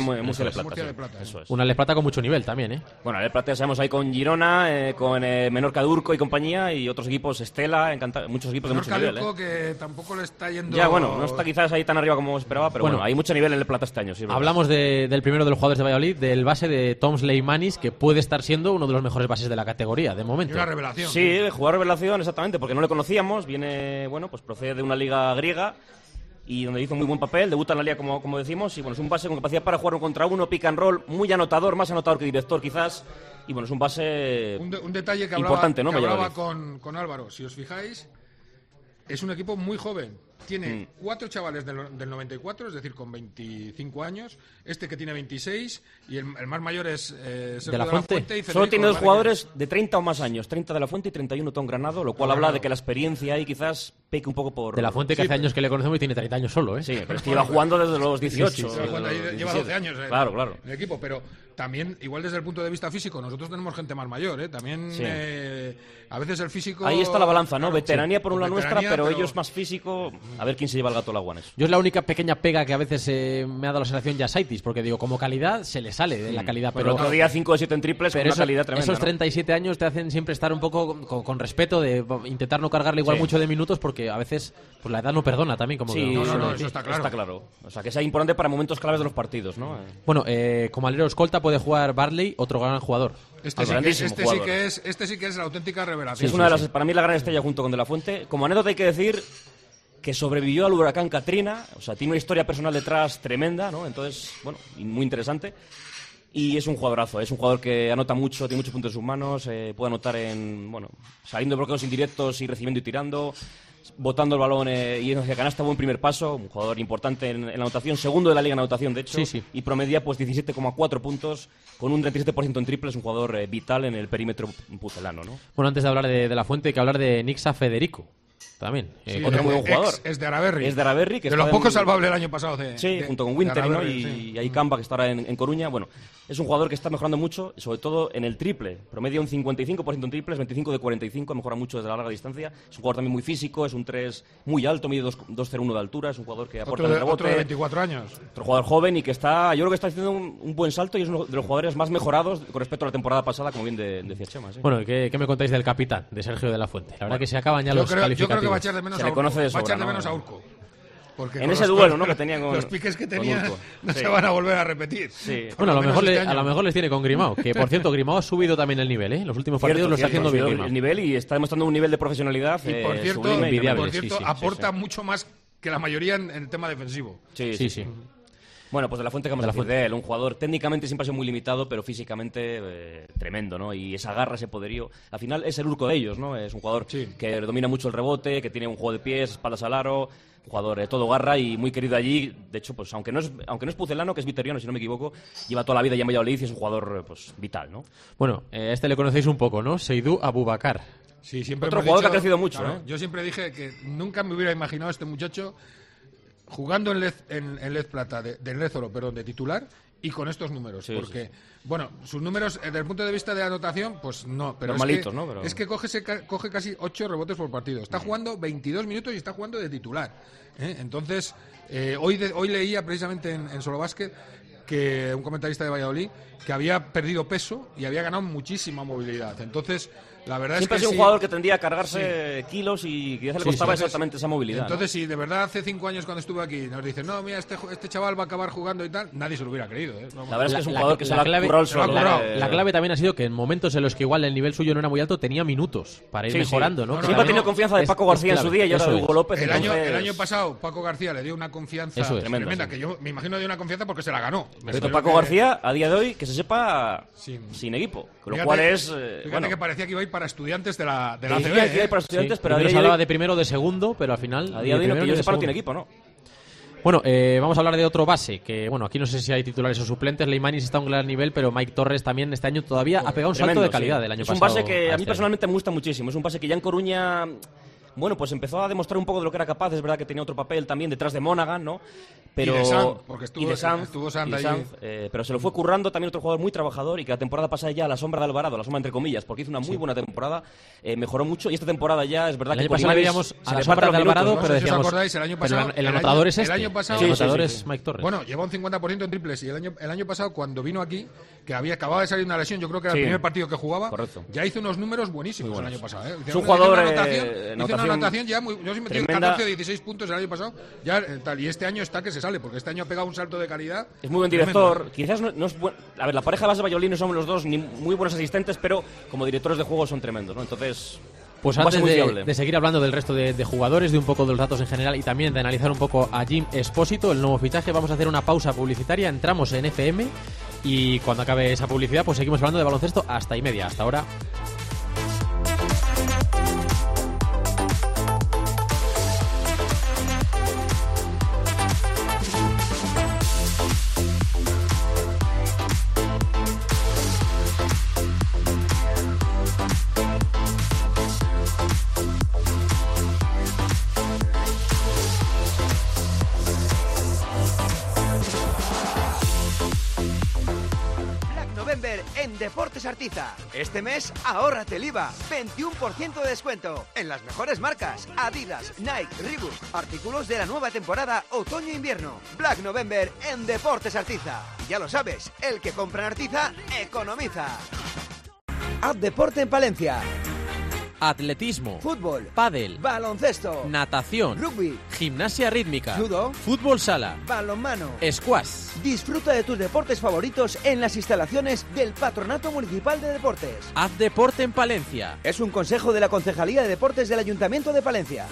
de Plata. Eso es. Una Les Plata con mucho nivel también, ¿eh? Bueno, Les Plata ya sabemos ahí con Girona, con Menorca Durco y compañía, y otros equipos, Estela, muchos equipos de mucho nivel. Durco, que tampoco le está yendo... Ya, bueno, no está quizás ahí tan arriba como esperaba, pero bueno, hay mucho nivel en Les Plata este año. Sí, hablamos del primero de los jugadores de Valladolid, del base de Tom Sleimanis, que puede estar siendo uno de los mejores bases de la categoría, de momento. Una revelación. Sí, jugador revelación, exactamente, porque no le conocíamos, viene, bueno, pues procede de una liga griega. y donde hizo muy buen papel, debuta en la Liga como decimos, y bueno, es un base con capacidad para jugar 1 contra 1, pick and roll, muy anotador, más anotador que director quizás, y bueno, es un base un detalle que importante, hablaba, ¿no? que hablaba con Álvaro, si os fijáis, es un equipo muy joven. Tiene 4 chavales del 94, es decir, con 25 años. Este que tiene 26 y el más mayor es Sergio de la Fuente. Y solo tiene 2 jugadores de 30 o más años, 30 de la Fuente y 31 Tom Granado, lo cual habla de que la experiencia ahí quizás peque un poco por... De la Fuente, que hace años que le conocemos y tiene 30 años solo, ¿eh? Sí, pero es que lleva jugando desde los 18. Lleva 12 años claro. en el equipo, pero también, igual desde el punto de vista físico, nosotros tenemos gente más mayor, ¿eh? También a veces el físico... Ahí está la balanza, ¿no? Veteranía por una nuestra, pero ellos más físico, a ver quién se lleva el gato al agua en eso. Yo es la única pequeña pega que a veces me ha dado la sensación Jasaitis, porque digo, como calidad se le sale de la calidad, pero... el otro día 5 de 7 en triples, pero con una calidad tremenda, esos 37 años te hacen siempre estar un poco con respeto, de intentar no cargarle igual mucho de minutos, porque a veces pues la edad no perdona también. Como eso está claro. Está claro. O sea, que sea importante para momentos claves de los partidos, ¿no? Bueno, como alero escolta puede jugar Barley, otro gran jugador. Este sí que es la auténtica revelación. Es una de las, para mí, la gran estrella junto con De la Fuente. Como anécdota hay que decir que sobrevivió al huracán Katrina, o sea, tiene una historia personal detrás tremenda, ¿no? Entonces, bueno, muy interesante. Y es un jugadorazo, es un jugador que anota mucho, tiene muchos puntos en sus manos, puede anotar saliendo de bloqueos indirectos y recibiendo y tirando, botando el balón y yendo hacia canasta, buen primer paso, un jugador importante en la anotación, segundo de la liga en anotación, de hecho, y promedia pues 17,4 puntos con un 37% en triple, es un jugador vital en el perímetro pucelano, ¿no? Bueno, antes de hablar de La Fuente, hay que hablar de Nixa Federico. También. Otro muy buen jugador. Es de Araberri. Es de Araberri. Que de los pocos salvables el año pasado. Junto con Winter, ¿no? Y ahí Camba, que está ahora en Coruña. Bueno, es un jugador que está mejorando mucho, sobre todo en el triple. Promedia un 55% en triples, 25 de 45, mejora mucho desde la larga distancia. Es un jugador también muy físico, es un 3 muy alto, mide 2,01 de altura, es un jugador que aporta el rebote. Otro de 24 años. Otro jugador joven y que yo creo que está haciendo un buen salto y es uno de los jugadores más mejorados con respecto a la temporada pasada, como bien decía Chema. ¿Sí? Bueno, ¿qué me contáis del capitán, de Sergio de la Fuente? La verdad que se acaban ya los calificativos. Yo creo que va a echar de menos a Urco. Va a echar de menos a Urco. Porque en ese duelo, ¿no? Que tenía con los piques que tenía no se van a volver a repetir. Sí. Bueno, a lo mejor les tiene con Grimao, que por cierto Grimao ha subido también el nivel, ¿eh? En los últimos partidos lo está haciendo bien Grimao. El nivel y está demostrando un nivel de profesionalidad y por cierto, envidiable. Aporta mucho más que la mayoría en el tema defensivo. Sí. Bueno, pues De la Fuente, que vamos a decir de él, un jugador técnicamente siempre ha sido muy limitado, pero físicamente tremendo, ¿no? Y esa garra, ese poderío, al final es el Urco de ellos, ¿no? Es un jugador que domina mucho el rebote, que tiene un juego de pies, espaldas al aro, un jugador todo garra y muy querido allí. De hecho, pues aunque no es pucelano, que es vitoriano, si no me equivoco, lleva toda la vida ya en Valladolid y es un jugador pues vital, ¿no? Bueno, este le conocéis un poco, ¿no? Seydou Abubakar. Sí, siempre otro jugador que ha crecido mucho, claro, Yo siempre dije que nunca me hubiera imaginado a este muchacho jugando en Lez Plata, de Lez Oro, perdón, de titular, y con estos números. Porque, bueno, sus números, desde el punto de vista de anotación, pues no. Pero normalitos, ¿no? Pero... es que coge casi 8 rebotes por partido. Está jugando 22 minutos y está jugando de titular. Entonces, hoy leía precisamente en Solo Básquet que un comentarista de Valladolid que había perdido peso y había ganado muchísima movilidad. Entonces, la verdad siempre es que un jugador que tendía a cargarse kilos y quizás le costaba exactamente esa movilidad. Entonces, si de verdad hace 5 años cuando estuve aquí nos dicen, no, mira, este chaval va a acabar jugando y tal, nadie se lo hubiera creído. La verdad es que es un jugador que se la ha currado. La clave también ha sido que en momentos en los que igual el nivel suyo no era muy alto, tenía minutos para ir mejorando, ¿no? Siempre ha tenido confianza de Paco García en su día y ahora de Hugo López. El año pasado Paco García le dio una confianza tremenda, que yo me imagino dio una confianza porque se la ganó. Pero Paco García, a día de hoy, que se sepa, sin equipo. Con lo cual es... Fíjate que parecía que iba a ir para estudiantes de la ACB. Para estudiantes, pero se hablaba de primero o de segundo, pero al final... A día de hoy que yo sepa no tiene equipo, ¿no? Bueno, vamos a hablar de otro base, que bueno, aquí no sé si hay titulares o suplentes. Leimanis está a un gran nivel, pero Mike Torres también este año todavía ha pegado un salto de calidad del año pasado. Es un base que a mí personalmente me gusta muchísimo. Es un base que ya en Coruña... Bueno, pues empezó a demostrar un poco de lo que era capaz. Es verdad que tenía otro papel también detrás de Monaghan, ¿no? Pero... Y de Sanz, porque estuvo Sanz ahí. Pero se lo fue currando, también otro jugador muy trabajador y que la temporada pasada ya a la sombra de Alvarado, la sombra entre comillas, porque hizo una muy buena temporada, mejoró mucho y esta temporada ya es verdad que... El año pasado veíamos a la sombra de Alvarado, pero decíamos... ¿Os acordáis? El año pasado... El anotador es este. El año pasado... El anotador es Mike Torres. Bueno, lleva un 50% en triples y el año pasado cuando vino aquí, que acababa de salir una lesión, yo creo que era el primer partido que jugaba, ya hizo unos números buenísimos el año pasado. Es un jugador... Hizo una anotación ya muy... Yo sí metí 14 o 16 puntos el año pasado, y este año está que se sale, porque este año ha pegado un salto de calidad. Es muy buen director. Quizás no es buen... A ver, la pareja de base de Valladolid no somos los dos ni muy buenos asistentes, pero como directores de juego son tremendos, ¿no? Entonces, Pues antes de seguir hablando del resto de jugadores, de un poco de los datos en general y también de analizar un poco a Jim Espósito, el nuevo fichaje, vamos a hacer una pausa publicitaria, entramos en FM y cuando acabe esa publicidad pues seguimos hablando de baloncesto hasta y media. Hasta ahora. En Deportes Artiza. Este mes ahórrate el IVA, 21% de descuento en las mejores marcas: Adidas, Nike, Reebok. Artículos de la nueva temporada otoño-invierno. Black November en Deportes Artiza. Y ya lo sabes, el que compra en Artiza economiza. Haz deporte en Palencia. Atletismo, fútbol, pádel, baloncesto, natación, rugby, gimnasia rítmica, judo, fútbol sala, balonmano, squash. Disfruta de tus deportes favoritos en las instalaciones del Patronato Municipal de Deportes. Haz deporte en Palencia. Es un consejo de la Concejalía de Deportes del Ayuntamiento de Palencia.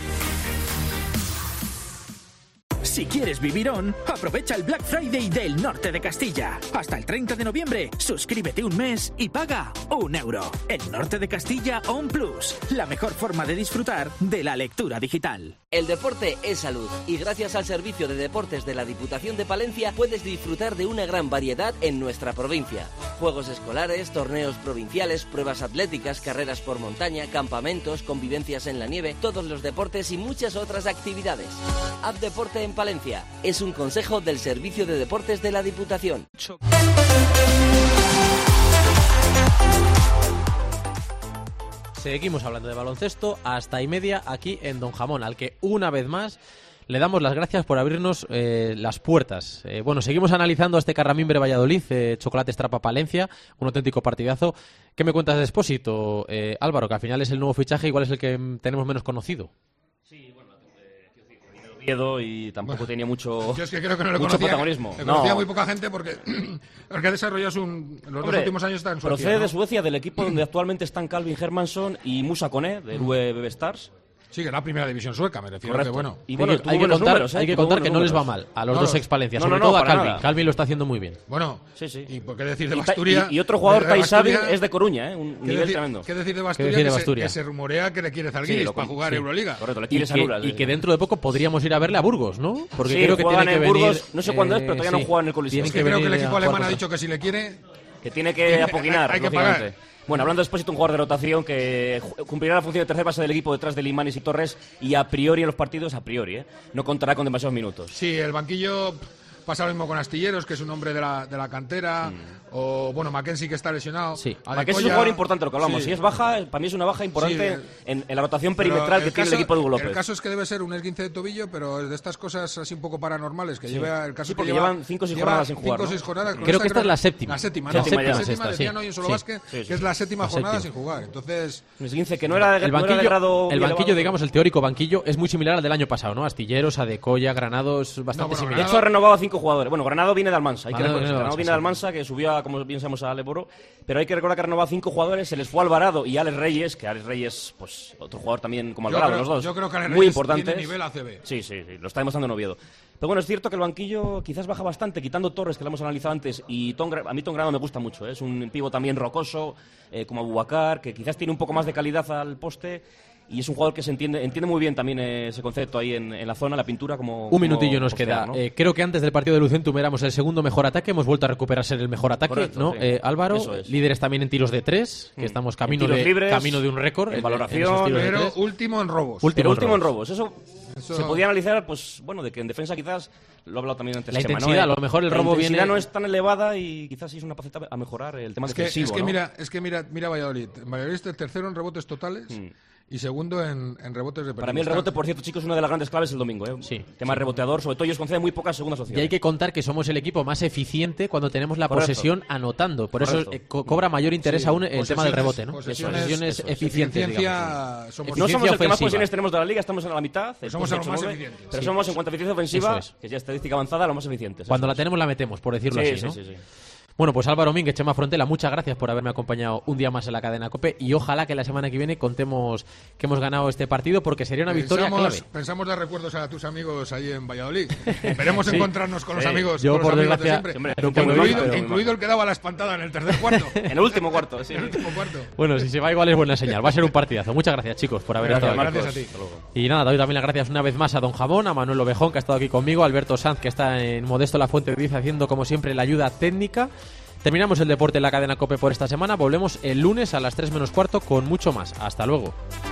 Si quieres vivir on, aprovecha el Black Friday del norte de Castilla. Hasta el 30 de noviembre, suscríbete un mes y paga €1. El norte de Castilla On Plus, la mejor forma de disfrutar de la lectura digital. El deporte es salud y gracias al Servicio de Deportes de la Diputación de Palencia puedes disfrutar de una gran variedad en nuestra provincia. Juegos escolares, torneos provinciales, pruebas atléticas, carreras por montaña, campamentos, convivencias en la nieve, todos los deportes y muchas otras actividades. Haz deporte en Palencia. Es un consejo del Servicio de Deportes de la Diputación. Seguimos hablando de baloncesto hasta y media aquí en Don Jamón, al que una vez más le damos las gracias por abrirnos las puertas. Bueno, seguimos analizando a este Carramimbre Valladolid, Chocolate Strapa Palencia, un auténtico partidazo. ¿Qué me cuentas de Espósito, Álvaro? Que al final es el nuevo fichaje, igual es el que tenemos menos conocido. Y tampoco tenía mucho, yo es que creo que no le mucho conocía, protagonismo. Le conocía muy poca gente porque ha desarrollado en los dos últimos años está en Suecia. Procede de Suecia, del equipo donde actualmente están Calvin Hermansson y Musa Koné, del VB Stars. Sí, que la primera división sueca, me refiero. Correcto. Que bueno. Y bueno, hay que contar que no les va mal a los dos ex-Palencias, sobre todo a Calvin. Nada. Calvin lo está haciendo muy bien. Bueno, sí. ¿Y por qué decir de Basturia? Y otro jugador, Taisabi, es de Coruña, un nivel tremendo. ¿Qué decir de Basturia? Que se rumorea que le quiere Zalgiris para jugar Euroliga. Correcto, le quiere Saluras. Y que dentro de poco podríamos ir a verle a Burgos, ¿no? Porque creo que tiene que venir Burgos, no sé cuándo es, pero todavía no juega en el Coliseo. Es que creo que el equipo alemán ha dicho que si le quiere... Que tiene que apoquinar, hay que pagar. Bueno, hablando de Espósito, un jugador de rotación que cumplirá la función de tercer base del equipo detrás de Limanis y Torres y a priori en los partidos, no contará con demasiados minutos. Sí, el banquillo pasa lo mismo con Astilleros, que es un hombre de la cantera, o bueno, Mackenzie, que está lesionado. Sí, Mackenzie es un jugador importante, lo que hablamos. Sí. Si es baja, para mí es una baja importante en la rotación perimetral que tiene el equipo de Hugo López. El caso es que debe ser un esguince de tobillo, pero de estas cosas así un poco paranormales, que lleva el caso sí, porque llevan 5 o 6 jornadas sin jugar. 5 o 6 jornadas. Creo que esta es la séptima. La séptima, decían hoy en Solo Básquet, que es la séptima jornada sin jugar. Entonces, un esguince que no era de grado. El banquillo, digamos, el teórico banquillo, es muy similar al del año pasado, ¿no? Astilleros, Adecoya, Granados, bastante similar. De hecho, ha renovado a 5 jugadores. Bueno, Granado viene de Almansa, Granado viene de Almansa, que subió, como bien sabemos, a Aleboro, pero hay que recordar que ha renovado 5 jugadores, se les fue Alvarado y Alex Reyes, que Alex Reyes, pues otro jugador también como Alvarado, los dos. Yo creo que Alex muy Reyes importantes. Tiene nivel ACB. Sí, lo está demostrando en Oviedo. Pero bueno, es cierto que el banquillo quizás baja bastante, quitando Torres, que lo hemos analizado antes, y a mí Tom Grano me gusta mucho, es un pivo también rocoso, como Abubakar, que quizás tiene un poco más de calidad al poste. Y es un jugador que se entiende muy bien también ese concepto ahí en la zona, la pintura, como... Un minutillo nos queda. ¿No? Creo que antes del partido de Lucentum éramos el segundo mejor ataque, hemos vuelto a recuperar ser el mejor ataque, correcto, ¿no? Sí. Álvaro, líderes también en tiros de 3, que estamos camino de un récord. En valoración, pero último en robos. Último en robos. Eso se podía analizar, pues bueno, de que en defensa quizás, lo he hablado también antes. La intensidad, a lo mejor el robo viene... La intensidad no es tan elevada y quizás sí es una faceta a mejorar el tema defensivo, Es que mira Valladolid. Valladolid es el tercero en rebotes totales... Y segundo en rebotes de perimetral. Para mí el rebote, por cierto, chicos, es una de las grandes claves el domingo. Sí. Tema reboteador, sobre todo ellos conceden muy pocas segundas opciones. Y hay que contar que somos el equipo más eficiente cuando tenemos la posesión anotando. Por eso cobra mayor interés aún el tema del rebote, ¿no? Posesiones eficientes, digamos. No somos el que más posesiones tenemos de la liga, estamos en la mitad. Somos los más eficientes. Pero somos, en cuanto a eficiencia ofensiva, que es ya estadística avanzada, los más eficientes. Cuando la tenemos la metemos, por decirlo así, ¿no? Sí. Bueno, pues Álvaro Mínguez, Chema Frontela, muchas gracias por haberme acompañado un día más en la cadena COPE y ojalá que la semana que viene contemos que hemos ganado este partido porque sería una victoria clave. Pensamos dar recuerdos a tus amigos ahí en Valladolid. Esperemos encontrarnos con los amigos, yo con los por amigos desgracia, de siempre. Incluido el que daba la espantada en el tercer cuarto. En el último cuarto, sí. En el último cuarto. Bueno, si se va igual es buena señal. Va a ser un partidazo. Muchas gracias, chicos, por haber estado aquí. Gracias a ti. Y nada, doy también las gracias una vez más a Don Jamón, a Manuel Ovejón, que ha estado aquí conmigo, a Alberto Sanz, que está en Modesto La Fuente 10 haciendo como siempre la ayuda técnica. Terminamos el deporte en la cadena COPE por esta semana. Volvemos el lunes a las 3 menos cuarto con mucho más. Hasta luego.